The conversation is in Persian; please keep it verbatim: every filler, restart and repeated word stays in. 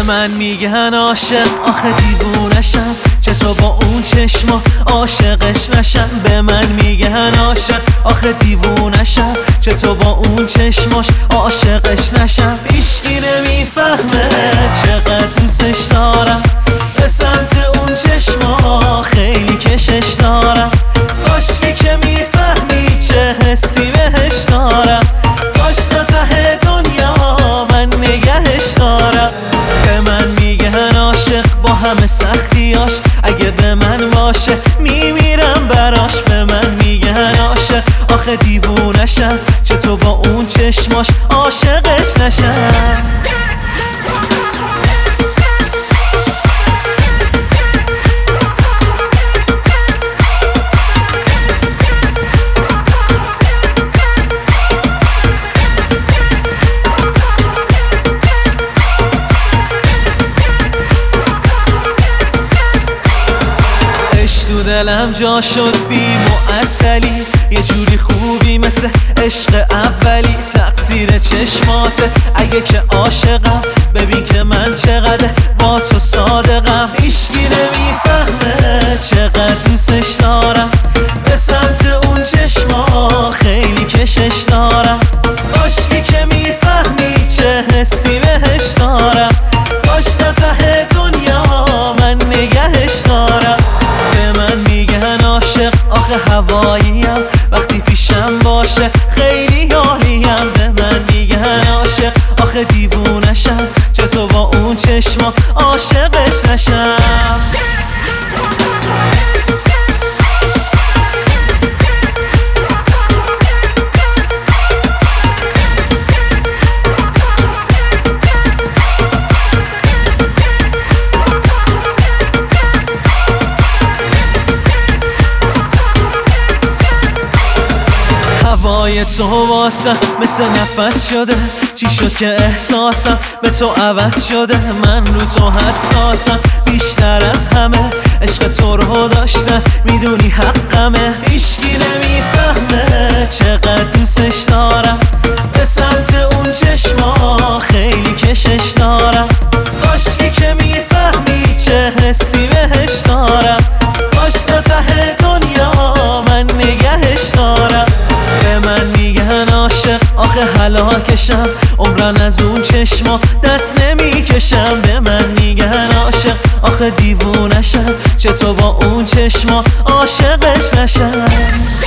من میگن عاشق، آخه دیوونشم، چطور با اون چشما عاشقش نشم. به من میگن عاشق، آخه دیوونشم، چطور با اون چشماش عاشقش نشم. هیچکی نمیفهمه چقدر دوستش دارم، به سمت اون چشما خیلی کشش دارم. کاشکی که میفهمی چه حسی بهش دارم، کاش تا ته دنیا من نگهش دارم. به من میگن عاشق با همه سختیاش، اگه به من باشه میمیرم براش. به من میگن عاشق، آخه دیوونشم، چطور با اون چشماش عاشقش نشم. تو دلم جا شد بی معطلی، یه جوری خوبی مثل عشق اولی. تقصیر چشماته اگه که عاشقم، ببین که من چقدر با تو صادقم. هیچکی نمیفهمه چقدر دوستش دارم، به سمت اون چشما خیلی کشش دارم. کاشکی که میفهمی چه حسی بهش دارم، کاش تا ته دنیا من نگهش دارم. آخه هواییم وقتی پیشم باشه خیلی عالیم. به من میگن عاشق، آخه دیوونشم، چطور با اون چشما عاشقش نشم. هوای تو واسم مثل نفس شده، چی شد که احساسم به تو عوض شده. من رو تو حساسم بیشتر از همه، عشق تو رو داشتم میدونی حقمه. هیچکی نمیفهمه چقدر دوستش دارم، به سمت اون چشما خیلی کشش دارم. کاشکی که میفهمی چه حسی بهش دارم، کاش تا ته دنیا من نگهش دارم. به من میگن عاشق، آخه هلاکشم، عمرن از اون چشما دست نمیکشم. به من میگن عاشق، آخه دیوونشم، چطور با اون چشما عاشقش نشم.